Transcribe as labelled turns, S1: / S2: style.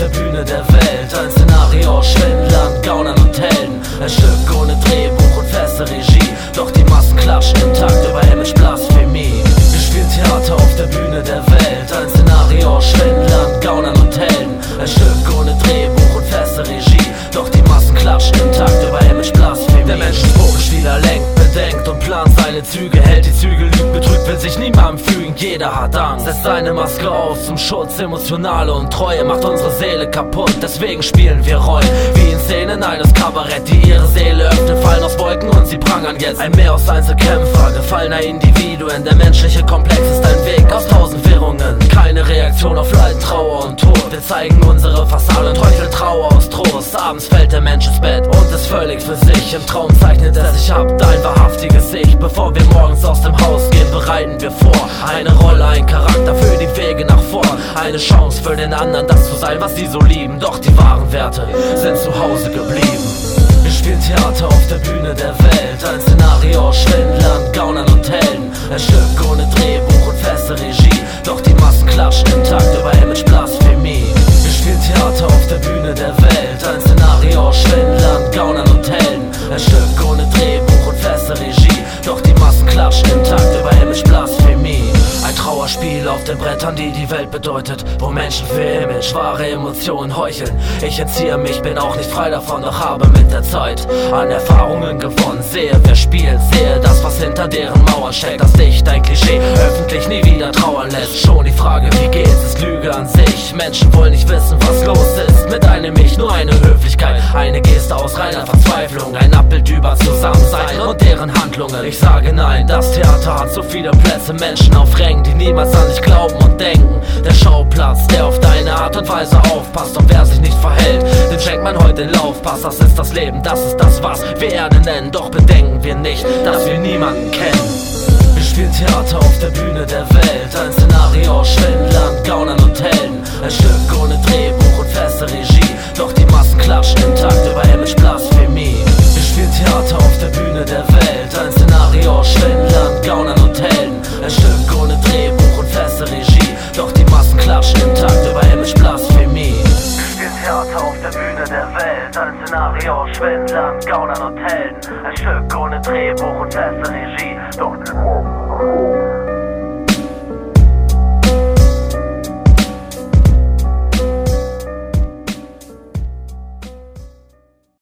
S1: der Bühne der Welt. Ein Szenario aus Schwindlern, Gaunern und Helden. Ein Stück ohne Drehbuch und feste Regie, doch die Massen klatschen im Takt über Image-Blasphemie. Wir spielen Theater auf der Bühne der Welt. Ein Szenario aus Schwindlern, Gaunern und Helden. Ein Stück ohne Drehbuch und feste Regie, doch die Massen klatschen im Takt über Image-Blasphemie. Der Menschenspieler lenkt, bedenkt und plant seine Züge, hält die Zügel, lügt, betrügt, will sich niemandem fügen. Jeder hat Angst, setzt seine Maske auf zum Schutz. Emotionale Untreue macht unsere Seele kaputt, deswegen spielen wir Rollen wie in Szenen eines Kabarett, die ihre Seele öffnen, fallen aus Wolken und sie prangern jetzt ein Meer aus Einzelkämpfer, gefallener Individuen. Der menschliche Komplex ist ein Weg aus 1000 Wirrungen, keine Reaktion auf Leid, Trauer und Tod. Wir zeigen unsere Fassade und heucheln Trauer aus Trost. Abends fällt der Mensch ins Bett und ist völlig für sich. Im Traum zeichnet er sich ab, dein wahrhaftiges Ich. Bevor wir morgens aus dem Haus gehen, bereiten wir vor. Eine Rolle, ein Charakter für die Wege nach vorn. Eine Chance für den anderen, das zu sein, was sie so lieben. Doch die wahren Werte sind zu Hause geblieben. Wir spielen Theater auf der Bühne der Welt. Ein Szenario aus Schwindlern, Gaunern und Helden. Ein Stück ohne Drehbuch und feste Regie, doch die Massen klatschen im Takt über Image-Blasphemie. Wir spielen Theater auf der Bühne der Welt. Ein Szenario aus Schwindlern, Gaunern und Helden. Ein Stück ohne Drehbuch und feste Regie, doch die Massen klatschen im Takt über Image-Blasphemie. Ein Trauerspiel auf den Brettern, die die Welt bedeutet, wo Menschen für Image, wahre Emotionen heucheln. Ich entziehe mich, bin auch nicht frei davon, doch habe mit der Zeit an Erfahrungen gewonnen. Sehe, wer spielt, sehe das, was hinter deren Mauern steckt. Das Licht, ein Klischee, öffentlich nie wieder trauern lässt. Schon die Frage, wie geht's, ist Lüge an sich. Menschen wollen nicht wissen, was los ist mit einem Ich, nur eine Höflichkeit, eine Geste aus reiner Verzweiflung, ein Abbild über Zusammensein und deren Handlungen. Ich sage nein, das Theater hat so viele Plätze, Menschen auf Rängen, die niemals an dich glauben und denken. Der Schauplatz, der auf deine Art und Weise aufpasst, und wer sich nicht verhält, dem schenkt man heute den Laufpass. Das ist das Leben, das ist das, was wir Erde nennen. Doch bedenken wir nicht, dass wir niemanden kennen. Wir spielen Theater auf der Bühne der Welt. Ein Szenario aus Schwindlern, Gaunern und Helden. Ein Stück ohne Drehbuch und feste Regie, doch die Massen klatschen im Takt über Image-Blasphemie. Wir spielen Theater auf der Bühne der Welt. Ein Szenario aus Schwindlern, Gaunern und Helden. Ein Stück ohne Drehbuch und feste Regie, doch die Massen klatschen im Takt über Image-Blasphemie. Wir spielen Theater auf der Bühne der Welt. Ein Szenario aus Schwindlern, Gaunern und Helden. Ein Stück ohne Drehbuch und feste Regie, doch die Massen